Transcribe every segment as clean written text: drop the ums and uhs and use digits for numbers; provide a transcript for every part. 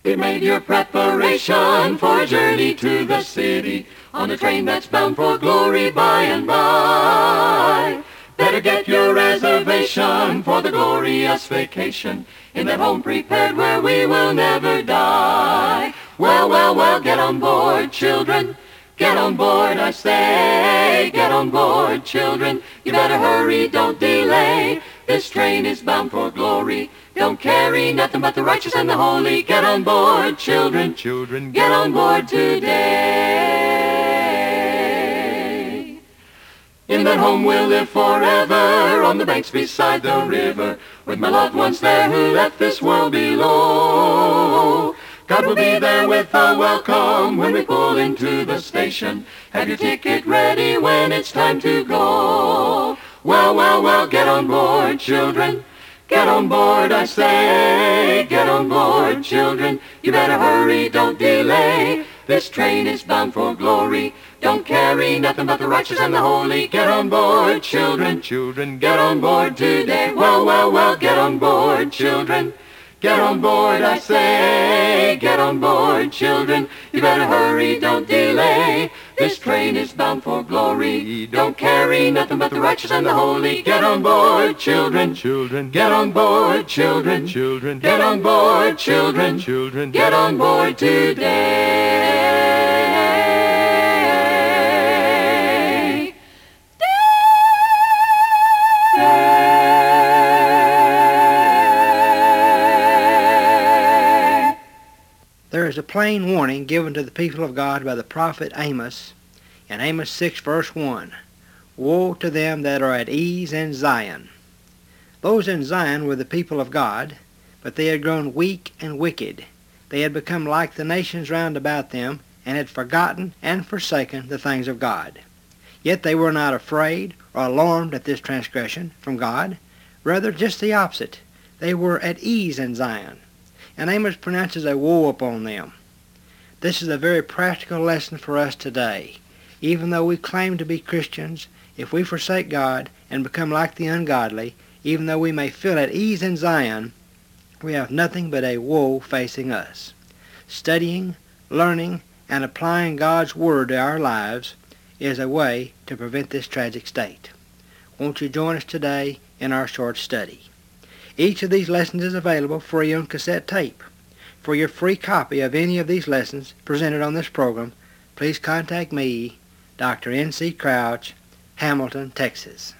Get made your preparation for a journey to the city on a train that's bound for glory by and by. Better get your reservation for the glorious vacation in that home prepared where we will never die. Well, well, well, get on board, children. Get on board, I say. Get on board, children. You better hurry, don't delay. This train is bound for glory. Don't carry nothing but the righteous and the holy. Get on board, children. Children, Get on board today. In that home we'll live forever, on the banks beside the river, with my loved ones there who left this world below. God will be there with a welcome when we pull into the station. Have your ticket ready when it's time to go. Well, well, well, get on board, children. Get on board, I say. Get on board, children. You better hurry, don't delay. This train is bound for glory. Don't carry nothing but the righteous and the holy. Get on board, children. children, Get on board today. Well, well, well, get on board, children. Get on board, I say. Get on board, children. You better hurry, don't delay. This train is bound for glory. Don't carry nothing but the righteous and the holy. Get on board, children. children, Get on board, children. children, Get on board, children. children. Get on board today. There is a plain warning given to the people of God by the prophet Amos in Amos 6 verse 1. Woe to them that are at ease in Zion. Those in Zion were the people of God, but they had grown weak and wicked. They had become like the nations round about them, and had forgotten and forsaken the things of God. Yet they were not afraid or alarmed at this transgression from God. Rather, just the opposite. They were at ease in Zion. And Amos pronounces a woe upon them. This is a very practical lesson for us today. Even though we claim to be Christians, if we forsake God and become like the ungodly, even though we may feel at ease in Zion, we have nothing but a woe facing us. Studying, learning, and applying God's Word to our lives is a way to prevent this tragic state. Won't you join us today in our short study? Each of these lessons is available free on cassette tape. For your free copy of any of these lessons presented on this program, please contact me, Dr. N.C. Crouch, Hamilton, Texas.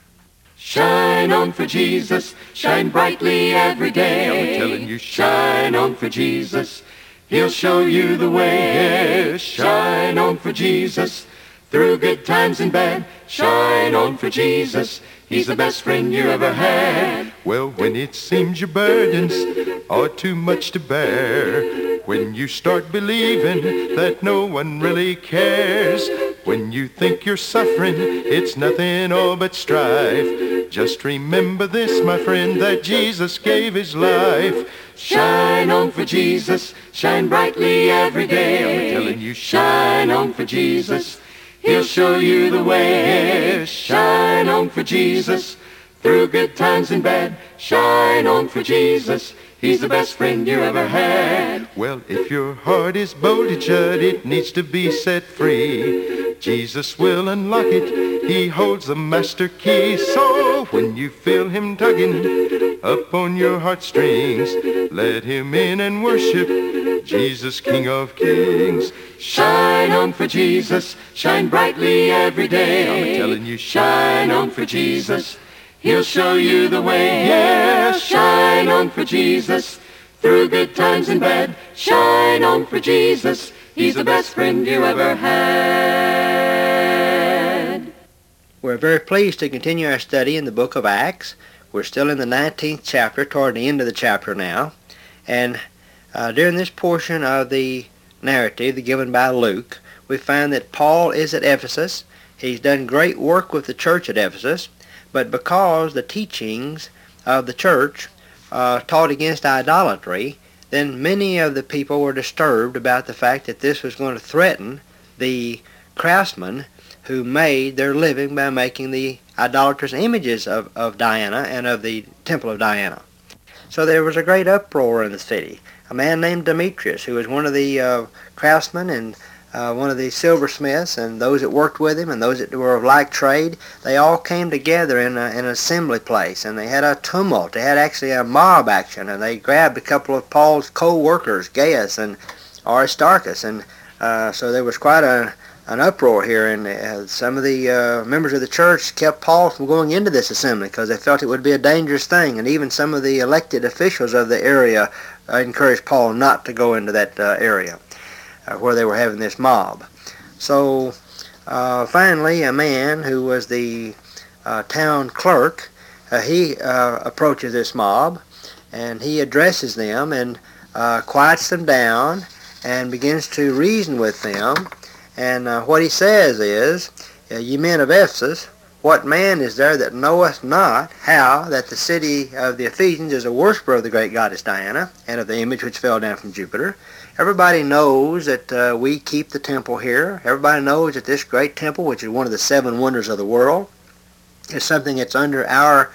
Shine on for Jesus, shine brightly every day. I'm telling you, Shine on for Jesus, He'll show you the way. Shine on for Jesus, through good times and bad. Shine on for Jesus, He's the best friend you ever had. Well, when it seems your burdens are too much to bear, when you start believing that no one really cares, when you think you're suffering, it's nothing all but strife, just remember this, my friend, that Jesus gave His life. Shine on for Jesus, shine brightly every day. I'm telling you, Shine on for Jesus, He'll show you the way. Shine on for Jesus, through good times and bad. Shine on for Jesus, He's the best friend you ever had. Well, if your heart is bolted shut, it needs to be set free. Jesus will unlock it, He holds the master key. So when you feel Him tugging up on your heartstrings, let Him in and worship Jesus, King of Kings. Shine on for Jesus, shine brightly every day. I'm telling you, Shine on for Jesus, He'll show you the way. Yeah, shine on for Jesus, through good times and bad. Shine on for Jesus, He's the best friend you ever had. We're very pleased to continue our study in the book of Acts. We're still in the 19th chapter, toward the end of the chapter now. And during this portion of the narrative given by Luke, we find that Paul is at Ephesus. He's done great work with the church at Ephesus, but because the teachings of the church taught against idolatry, then many of the people were disturbed about the fact that this was going to threaten the craftsmen who made their living by making the idolatrous images of Diana and of the temple of Diana. So there was a great uproar in the city. A man named Demetrius, who was one of the craftsmen and one of the silversmiths, and those that worked with him and those that were of like trade, they all came together in an assembly place, and they had a tumult. They had actually a mob action, and they grabbed a couple of Paul's co-workers, Gaius and Aristarchus, and so there was quite an uproar here, and some of the members of the church kept Paul from going into this assembly because they felt it would be a dangerous thing, and even some of the elected officials of the area encouraged Paul not to go into that area where they were having this mob. So finally a man who was the town clerk, he approaches this mob, and he addresses them and quiets them down and begins to reason with them. And what he says is, ye men of Ephesus, what man is there that knoweth not how that the city of the Ephesians is a worshipper of the great goddess Diana, and of the image which fell down from Jupiter? Everybody knows that we keep the temple here. Everybody knows that this great temple, which is one of the 7 wonders of the world, is something that's under our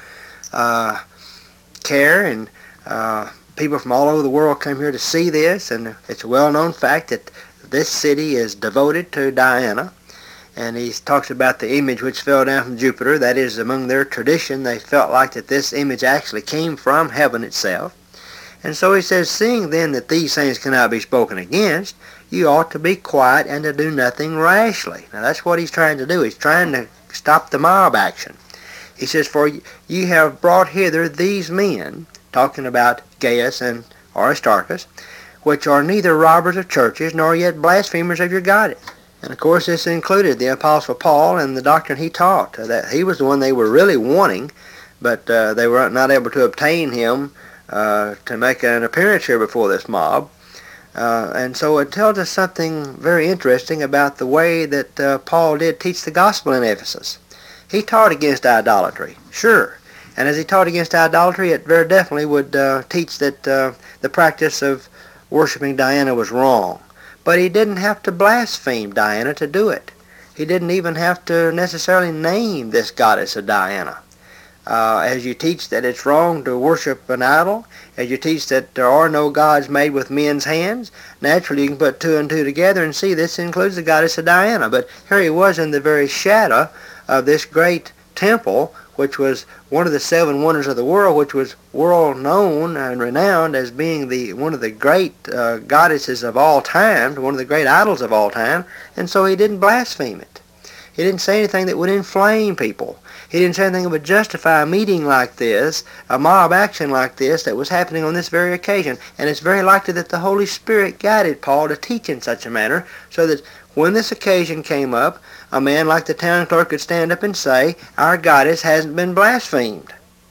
care, and people from all over the world come here to see this, and it's a well-known fact that this city is devoted to Diana. And he talks about the image which fell down from Jupiter. That is, among their tradition, they felt like that this image actually came from heaven itself. And so he says, seeing then that these things cannot be spoken against, you ought to be quiet and to do nothing rashly. Now that's what he's trying to do. He's trying to stop the mob action. He says, for you have brought hither these men, talking about Gaius and Aristarchus, which are neither robbers of churches, nor yet blasphemers of your goddess. And of course this included the Apostle Paul and the doctrine he taught. That he was the one they were really wanting, but they were not able to obtain him to make an appearance here before this mob. And so it tells us something very interesting about the way that Paul did teach the gospel in Ephesus. He taught against idolatry, sure. And as he taught against idolatry, it very definitely would teach that the practice of worshiping Diana was wrong. But he didn't have to blaspheme Diana to do it. He didn't even have to necessarily name this goddess of Diana. As you teach that it's wrong to worship an idol, as you teach that there are no gods made with men's hands, naturally you can put 2 and 2 together and see this includes the goddess of Diana. But here he was in the very shadow of this great temple, which was one of the 7 wonders of the world, which was world known and renowned as being one of the great goddesses of all time, one of the great idols of all time, and so he didn't blaspheme it. He didn't say anything that would inflame people. He didn't say anything that would justify a meeting like this, a mob action like this that was happening on this very occasion. And it's very likely that the Holy Spirit guided Paul to teach in such a manner so that when this occasion came up, a man like the town clerk could stand up and say, our goddess hasn't been blasphemed.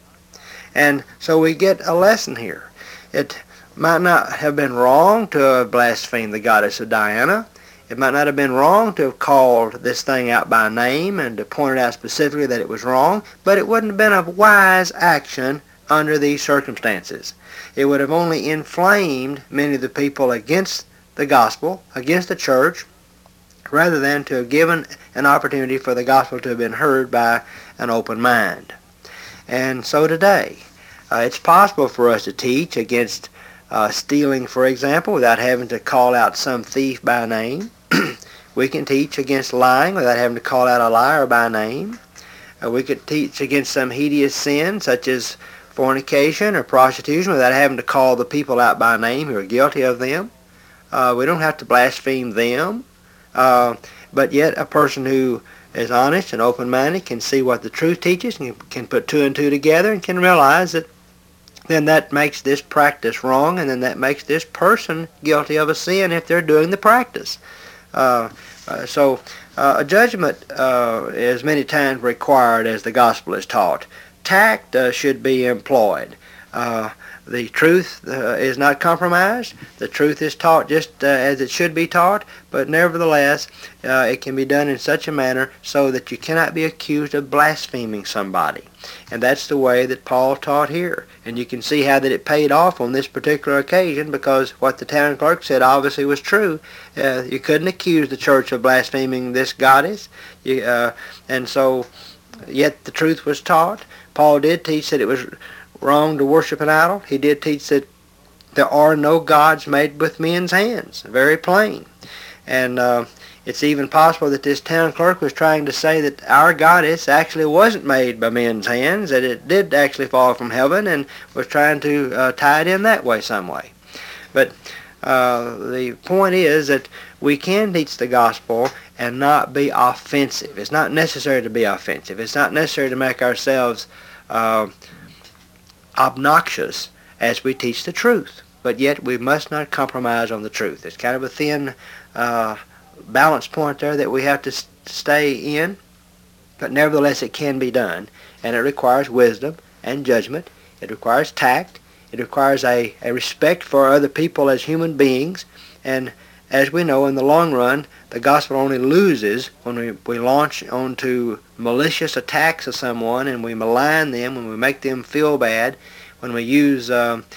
And so we get a lesson here. It might not have been wrong to have blasphemed the goddess of Diana. It might not have been wrong to have called this thing out by name and to point it out specifically that it was wrong, but it wouldn't have been a wise action under these circumstances. It would have only inflamed many of the people against the gospel, against the church, rather than to have given an opportunity for the gospel to have been heard by an open mind. And so today, it's possible for us to teach against stealing, for example, without having to call out some thief by name. We can teach against lying without having to call out a liar by name. We could teach against some hideous sin, such as fornication or prostitution, without having to call the people out by name who are guilty of them. We don't have to blaspheme them. But yet a person who is honest and open-minded can see what the truth teaches and can put 2 and 2 together and can realize that then that makes this practice wrong, and then that makes this person guilty of a sin if they're doing the practice. So a judgment is many times required as the gospel is taught. Tact should be employed. The truth is not compromised. The truth is taught just as it should be taught, but nevertheless it can be done in such a manner so that you cannot be accused of blaspheming somebody. And that's the way that Paul taught here. And you can see how that it paid off on this particular occasion, because what the town clerk said obviously was true. You couldn't accuse the church of blaspheming this goddess. And so, yet the truth was taught. Paul did teach that it was wrong to worship an idol. He did teach that there are no gods made with men's hands. Very plain. And it's even possible that this town clerk was trying to say that our goddess actually wasn't made by men's hands, that it did actually fall from heaven, and was trying to tie it in that way some way. But the point is that we can teach the gospel and not be offensive. It's not necessary to be offensive. It's not necessary to make ourselves obnoxious as we teach the truth. But yet we must not compromise on the truth. It's kind of a thin balance point there that we have to stay in, but nevertheless it can be done, and it requires wisdom and judgment. It requires tact. It requires a respect for other people as human beings, and as we know, in the long run, the gospel only loses when we launch onto malicious attacks of someone, and we malign them, when we make them feel bad, when we use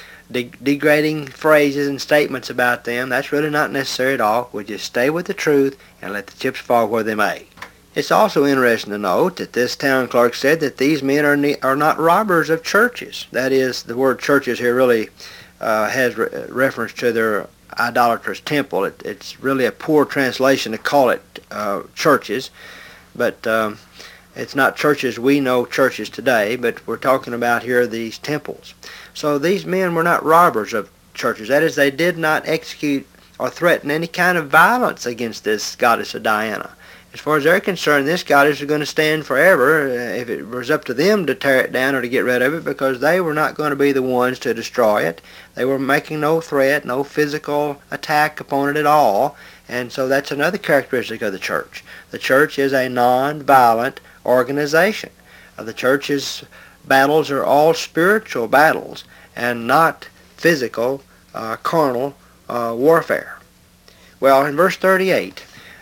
degrading phrases and statements about them. That's really not necessary at all. We just stay with the truth and let the chips fall where they may. It's also interesting to note that this town clerk said that these men are not robbers of churches. That is, the word churches here really has reference to their idolatrous temple. It's really a poor translation to call it churches, but it's not churches we know churches today, but we're talking about here these temples. So these men were not robbers of churches. That is, they did not execute or threaten any kind of violence against this goddess of Diana. As far as they're concerned, this goddess is going to stand forever if it was up to them to tear it down or to get rid of it, because they were not going to be the ones to destroy it. They were making no threat, no physical attack upon it at all, and so that's another characteristic of the church. The church is a non-violent organization. The church's battles are all spiritual battles and not physical, carnal warfare. Well, in verse 38,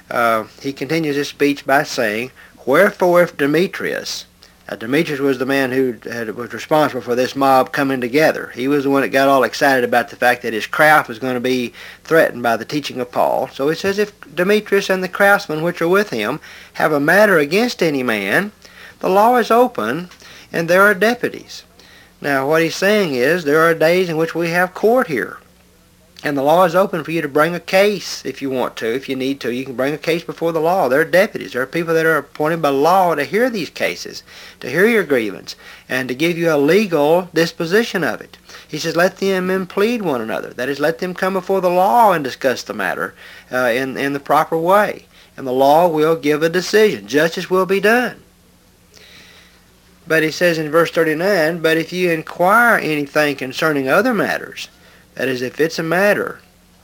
he continues his speech by saying, "Wherefore if Demetrius," Demetrius was the man who was responsible for this mob coming together. He was the one that got all excited about the fact that his craft was going to be threatened by the teaching of Paul. So he says, if Demetrius and the craftsmen which are with him have a matter against any man, the law is open, and there are deputies. Now, what he's saying is there are days in which we have court here, and the law is open for you to bring a case if you want to, if you need to. You can bring a case before the law. There are deputies. There are people that are appointed by law to hear these cases, to hear your grievance, and to give you a legal disposition of it. He says, let them men plead one another. That is, let them come before the law and discuss the matter in the proper way. And the law will give a decision. Justice will be done. But he says in verse 39, but if you inquire anything concerning other matters, that is, if it's a matter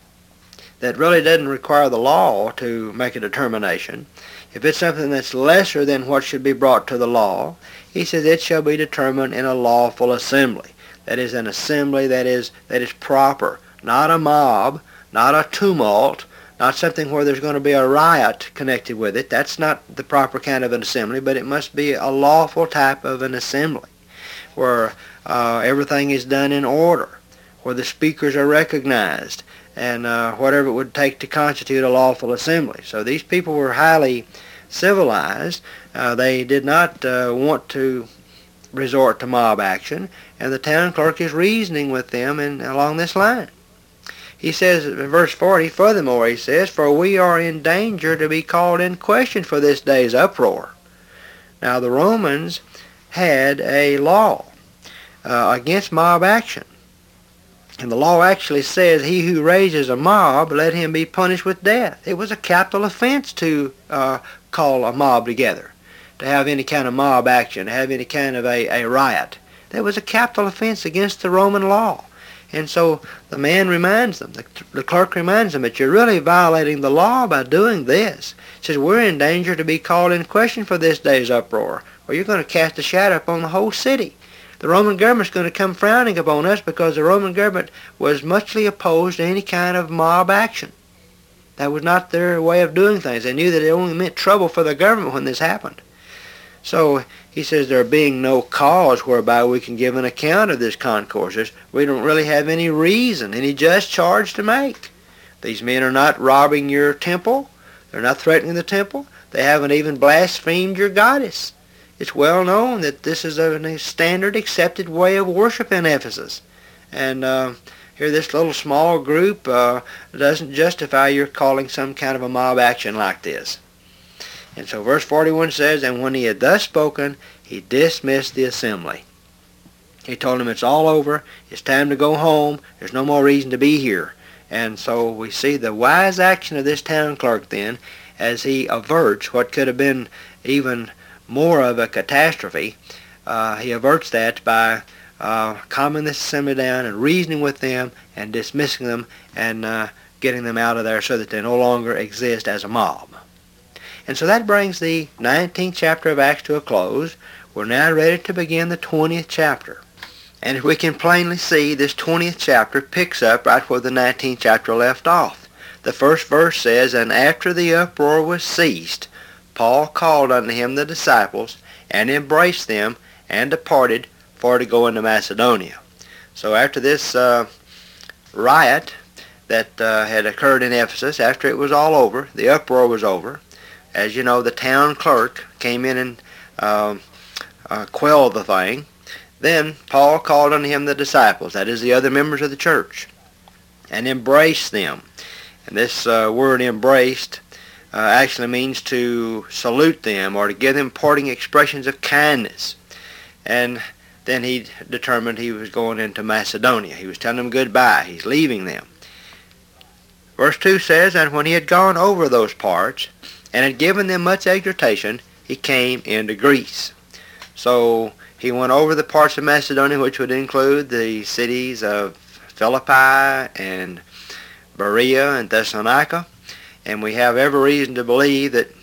that really doesn't require the law to make a determination, if it's something that's lesser than what should be brought to the law, he says it shall be determined in a lawful assembly. That is, an assembly that is proper, not a mob, not a tumult, not something where there's going to be a riot connected with it. That's not the proper kind of an assembly, but it must be a lawful type of an assembly where everything is done in order, where the speakers are recognized, and whatever it would take to constitute a lawful assembly. So these people were highly civilized. They did not want to resort to mob action, and the town clerk is reasoning with them along this line. He says in verse 40, furthermore, he says, for we are in danger to be called in question for this day's uproar. Now the Romans had a law against mob action. And the law actually says, he who raises a mob, let him be punished with death. It was a capital offense to call a mob together, to have any kind of mob action, to have any kind of a riot. That was a capital offense against the Roman law. And so the man reminds them, the clerk reminds them that you're really violating the law by doing this. He says, we're in danger to be called in question for this day's uproar, or you're going to cast a shadow upon the whole city. The Roman government's going to come frowning upon us because the Roman government was muchly opposed to any kind of mob action. That was not their way of doing things. They knew that it only meant trouble for the government when this happened. So he says, there being no cause whereby we can give an account of this concourse, we don't really have any reason, any just charge to make. These men are not robbing your temple. They're not threatening the temple. They haven't even blasphemed your goddess. it's well known that this is a standard accepted way of worship in Ephesus. And here this little small group doesn't justify your calling some kind of a mob action like this. And so verse 41 says, and when he had thus spoken, he dismissed the assembly. He told them it's all over, it's time to go home, there's no more reason to be here. And so we see the wise action of this town clerk then, as he averts what could have been even more of a catastrophe. He averts that by calming this assembly down and reasoning with them and dismissing them and getting them out of there so that they no longer exist as a mob. And so that brings the 19th chapter of Acts to a close. We're now ready to begin the 20th chapter. And as we can plainly see, this 20th chapter picks up right where the 19th chapter left off. The first verse says, and after the uproar was ceased, Paul called unto him the disciples, and embraced them, and departed for to go into Macedonia. So after this riot that had occurred in Ephesus, after it was all over, the uproar was over, as you know, the town clerk came in and quelled the thing. Then Paul called unto him the disciples, that is the other members of the church, and embraced them. And this word embraced actually means to salute them or to give them parting expressions of kindness. And then he determined he was going into Macedonia. He was telling them goodbye. He's leaving them. Verse 2 says, and when he had gone over those parts and had given them much exhortation, he came into Greece. So he went over the parts of Macedonia, which would include the cities of Philippi and Berea and Thessalonica. And we have every reason to believe that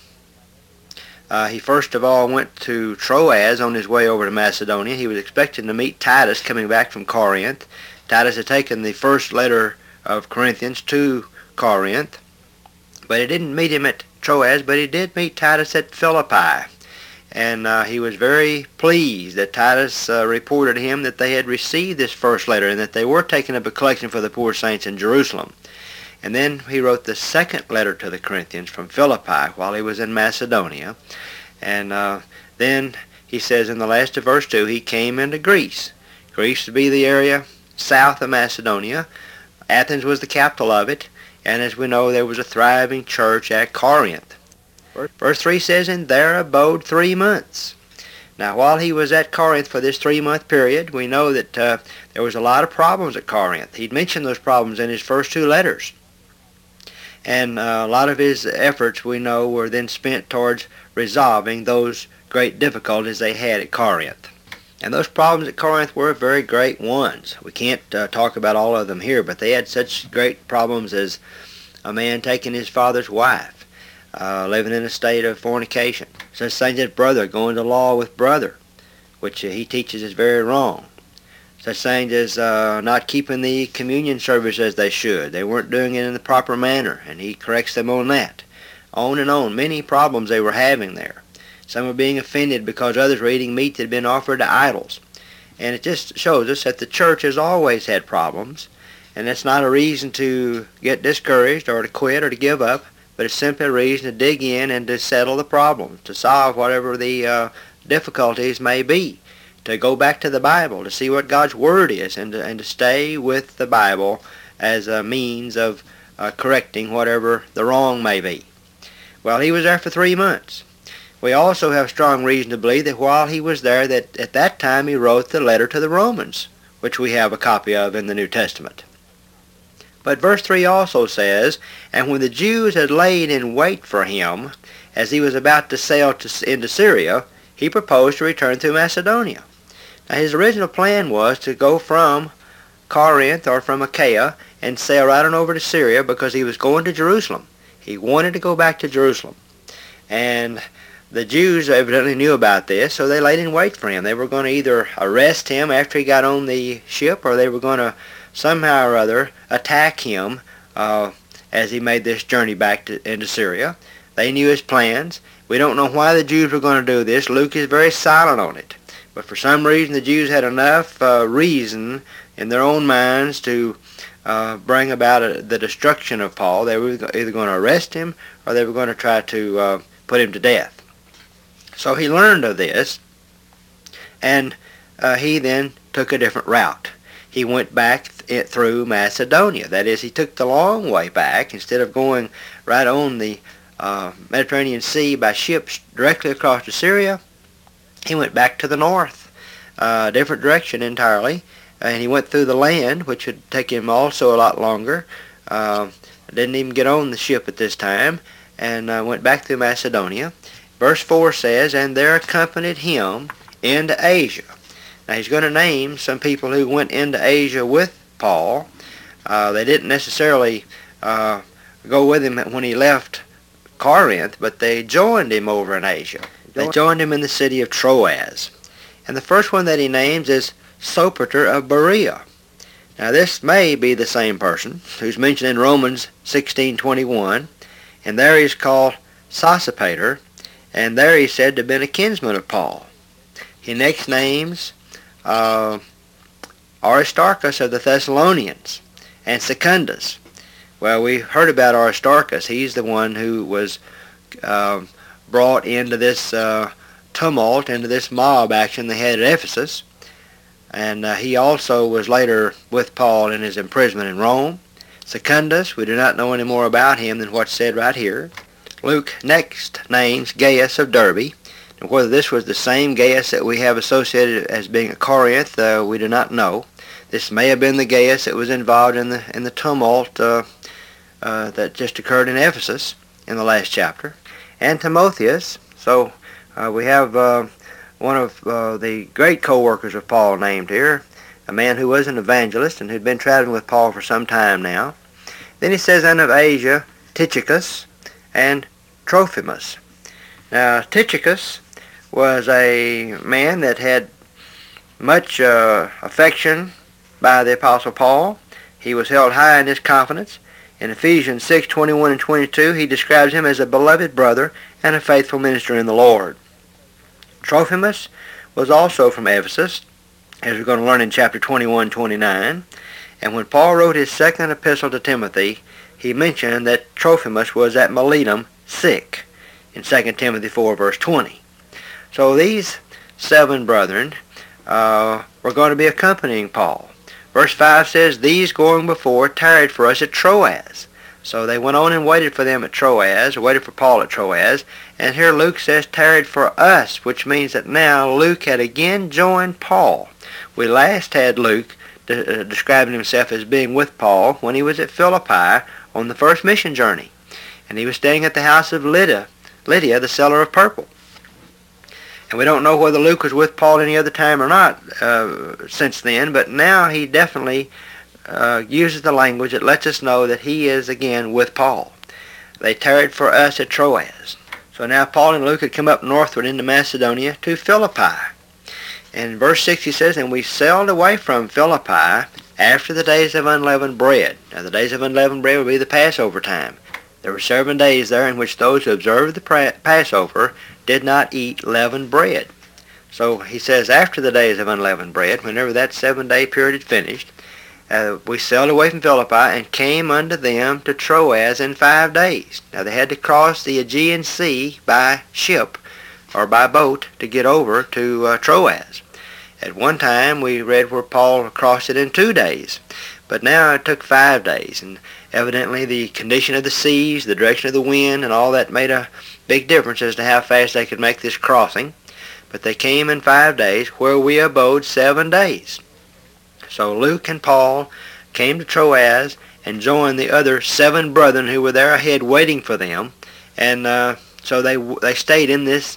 he first of all went to Troas on his way over to Macedonia. He was expecting to meet Titus coming back from Corinth. Titus had taken the first letter of Corinthians to Corinth. But he didn't meet him at Troas, but he did meet Titus at Philippi. And he was very pleased that Titus reported to him that they had received this first letter and that they were taking up a collection for the poor saints in Jerusalem. And then he wrote the second letter to the Corinthians from Philippi while he was in Macedonia. And then he says in the last of verse 2, he came into Greece. Greece would be the area south of Macedonia. Athens was the capital of it. And as we know, there was a thriving church at Corinth. Verse 3 says, and there abode 3 months. Now, while he was at Corinth for this 3-month period, we know that there was a lot of problems at Corinth. He'd mentioned those problems in his first 2 letters. And a lot of his efforts, we know, were then spent towards resolving those great difficulties they had at Corinth. And those problems at Corinth were very great ones. We can't talk about all of them here, but they had such great problems as a man taking his father's wife, living in a state of fornication. Such things as brother going to law with brother, which he teaches is very wrong. Such things as not keeping the communion service as they should. They weren't doing it in the proper manner, and he corrects them on that. On and on. Many problems they were having there. Some were being offended because others were eating meat that had been offered to idols. And it just shows us that the church has always had problems, and that's not a reason to get discouraged or to quit or to give up, but it's simply a reason to dig in and to settle the problems, to solve whatever the difficulties may be, to go back to the Bible, to see what God's Word is, and to stay with the Bible as a means of correcting whatever the wrong may be. Well, he was there for 3 months. We also have strong reason to believe that while he was there, that at that time he wrote the letter to the Romans, which we have a copy of in the New Testament. But verse 3 also says, and when the Jews had laid in wait for him, as he was about to sail into Syria, he proposed to return through Macedonia. Now his original plan was to go from Corinth or from Achaia and sail right on over to Syria because he was going to Jerusalem. He wanted to go back to Jerusalem. And the Jews evidently knew about this, so they laid in wait for him. They were going to either arrest him after he got on the ship, or they were going to somehow or other attack him as he made this journey back into Syria. They knew his plans. We don't know why the Jews were going to do this. Luke is very silent on it. But for some reason the Jews had enough reason in their own minds to bring about the destruction of Paul. They were either going to arrest him or they were going to try to put him to death. So he learned of this, and he then took a different route. He went back through Macedonia. That is, he took the long way back. Instead of going right on the Mediterranean Sea by ships directly across to Syria, he went back to the north, different direction entirely, and he went through the land, which would take him also a lot longer. Didn't even get on the ship at this time, and went back through Macedonia. Verse 4 says, and there accompanied him into Asia. Now he's going to name some people who went into Asia with Paul. They didn't necessarily go with him when he left Corinth, but they joined him over in Asia. They joined him in the city of Troas. And the first one that he names is Sopater of Berea. Now this may be the same person who's mentioned in Romans 16:21, and there he's called Sosipater, and there he's said to have been a kinsman of Paul. He next names Aristarchus of the Thessalonians and Secundus. Well, we heard about Aristarchus. He's the one who was brought into this tumult, into this mob action they had at Ephesus. And he also was later with Paul in his imprisonment in Rome. Secundus, we do not know any more about him than what's said right here. Luke next names Gaius of Derbe. And whether this was the same Gaius that we have associated as being at Corinth, we do not know. This may have been the Gaius that was involved in the tumult that just occurred in Ephesus in the last chapter. And Timotheus. So we have one of the great co-workers of Paul named here, a man who was an evangelist and who'd been traveling with Paul for some time now. Then he says, and of Asia, Tychicus and Trophimus. Now, Tychicus was a man that had much affection by the Apostle Paul. He was held high in his confidence. In Ephesians 6:21 and 22, he describes him as a beloved brother and a faithful minister in the Lord. Trophimus was also from Ephesus, as we're going to learn in chapter 21-29. And when Paul wrote his second epistle to Timothy, he mentioned that Trophimus was at Miletum sick in 2 Timothy 4, verse 20. So these 7 brethren were going to be accompanying Paul. Verse 5 says, these going before tarried for us at Troas. So they went on and waited for them at Troas, or waited for Paul at Troas. And here Luke says tarried for us, which means that now Luke had again joined Paul. We last had Luke describing himself as being with Paul when he was at Philippi on the first mission journey. And he was staying at the house of Lydia, the seller of purple. And we don't know whether Luke was with Paul any other time or not since then, but now he definitely uses the language that lets us know that he is again with Paul. They tarried for us at Troas. So now Paul and Luke had come up northward into Macedonia to Philippi. And in verse 6 he says, and we sailed away from Philippi after the days of unleavened bread. Now the days of unleavened bread would be the Passover time. There were 7 days there in which those who observed the Passover did not eat leavened bread. So he says after the days of unleavened bread, whenever that 7-day period had finished, we sailed away from Philippi and came unto them to Troas in 5 days. Now they had to cross the Aegean Sea by ship or by boat to get over to Troas. At one time we read where Paul crossed it in 2 days, but now it took 5 days, and evidently the condition of the seas, the direction of the wind, and all that made a big difference as to how fast they could make this crossing. But they came in 5 days, where we abode 7 days. So Luke and Paul came to Troas and joined the other 7 brethren who were there ahead waiting for them. And so they stayed in this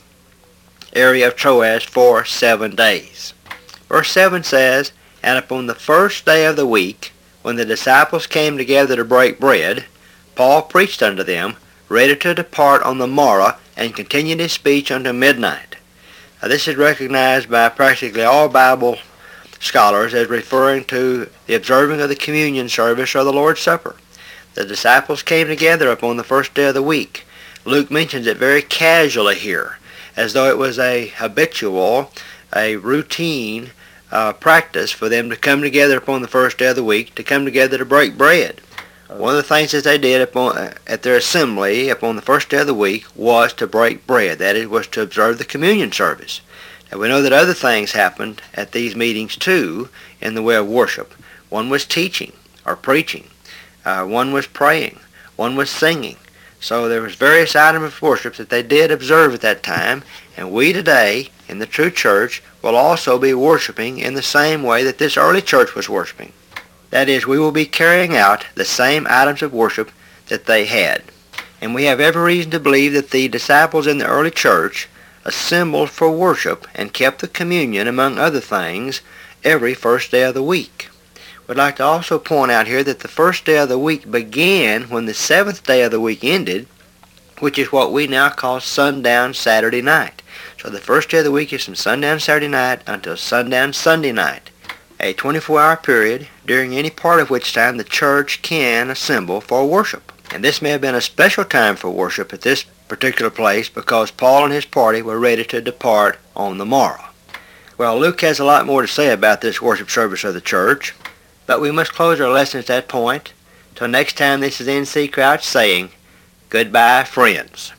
area of Troas for 7 days. Verse 7 says, and upon the first day of the week, when the disciples came together to break bread, Paul preached unto them, ready to depart on the morrow, and continued his speech unto midnight. Now this is recognized by practically all Bible scholars as referring to the observing of the communion service or the Lord's Supper. The disciples came together upon the first day of the week. Luke mentions it very casually here, as though it was a habitual, a routine practice for them to come together upon the first day of the week, to come together to break bread. One of the things that they did at their assembly upon the first day of the week was to break bread. That is, was to observe the communion service. And we know that other things happened at these meetings too in the way of worship. One was teaching or preaching. One was praying. One was singing. So there was various items of worship that they did observe at that time, and we today in the true church will also be worshiping in the same way that this early church was worshiping. That is, we will be carrying out the same items of worship that they had. And we have every reason to believe that the disciples in the early church assembled for worship and kept the communion, among other things, every first day of the week. We'd like to also point out here that the first day of the week began when the seventh day of the week ended, which is what we now call sundown Saturday night. So the first day of the week is from sundown Saturday night until sundown Sunday night, a 24-hour period during any part of which time the church can assemble for worship. And this may have been a special time for worship at this particular place because Paul and his party were ready to depart on the morrow. Well, Luke has a lot more to say about this worship service of the church, but we must close our lesson at that point. Till next time, this is N.C. Crouch saying, goodbye, friends.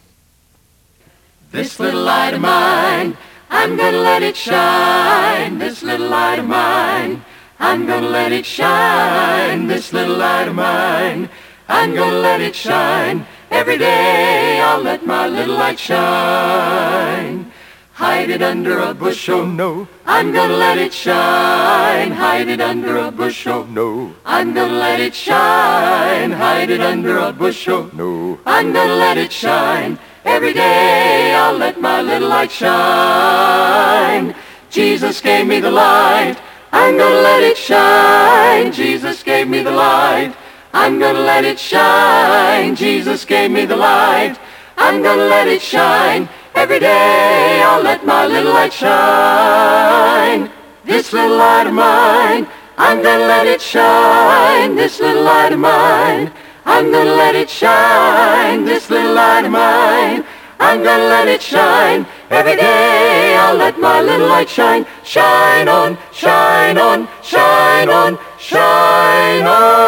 This little light of mine, I'm gonna let it shine. This little light of mine, I'm gonna let it shine. This little light of mine, I'm gonna let it shine. Every day I'll let my little light shine. Hide it under a bushel, no. I'm gonna let it shine. Hide it under a bushel, No, I'm gonna let it shine. Hide it under a bushel, no. I'm gonna let it shine. Every day I'll let my little light shine. Jesus gave me the light, I'm gonna let it shine. Jesus gave me the light, I'm gonna let it shine. Jesus gave me the light, I'm gonna let it shine. Every day I'll let my little light shine. This little light of mine, I'm gonna let it shine. This little light of mine, I'm gonna let it shine. This little light of mine, I'm gonna let it shine. Every day I'll let my little light shine. Shine on, shine on, shine on, shine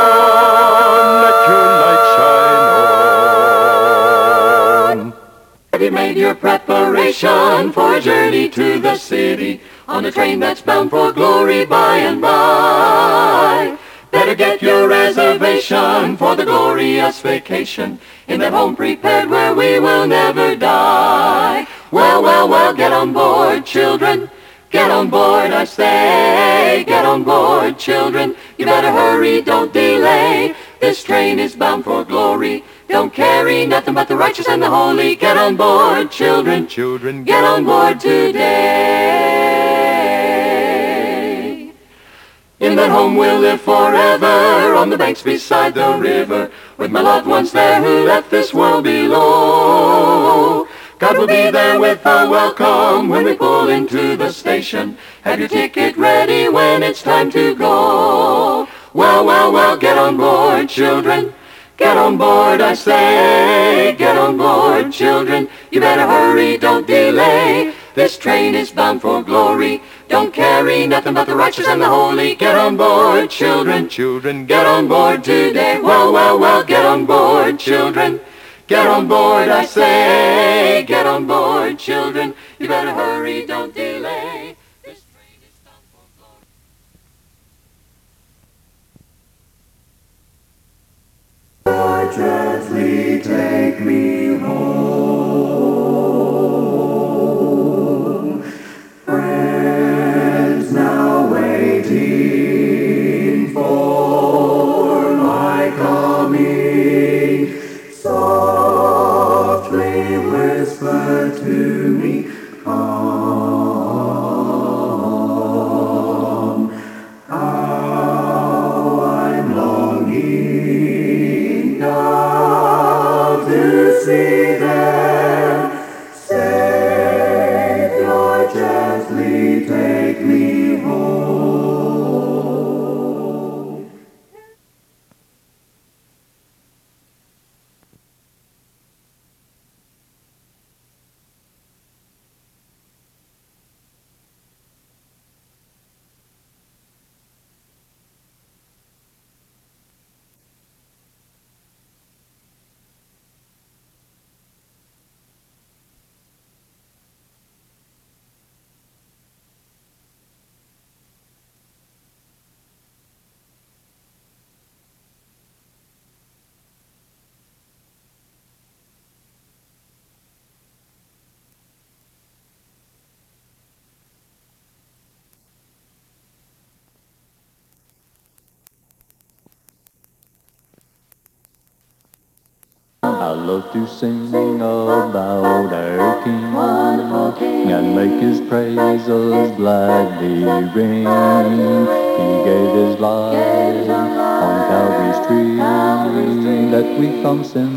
on. Let your light shine on. Have you made your preparation for a journey to the city on a train that's bound for glory by and by? Better get your reservation for the glorious vacation in that home prepared where we will never die. Well, well, well, get on board, children. Get on board, I say. Get on board, children. You better hurry, don't delay. This train is bound for glory. Don't carry nothing but the righteous and the holy. Get on board, children. Children, Get on board today. In that home we'll live forever, on the banks beside the river, with my loved ones there who left this world below. God will be there with a welcome when we pull into the station. Have your ticket ready when it's time to go. Well, well, well, get on board, children. Get on board, I say. Get on board, children. You better hurry, don't delay. This train is bound for glory. Don't carry nothing but the righteous and the holy. Get on board, children. children, Get on board today. Well, well, well, get on board, children. Get on board, I say. Get on board, children. You better hurry, don't delay. This train is bound for glory. Lord, gently take me home. Friends now waiting for my coming. Softly whisper to me, come. love to sing about our King and make his praises gladly ring. He gave his life on Calvary's tree that we from sin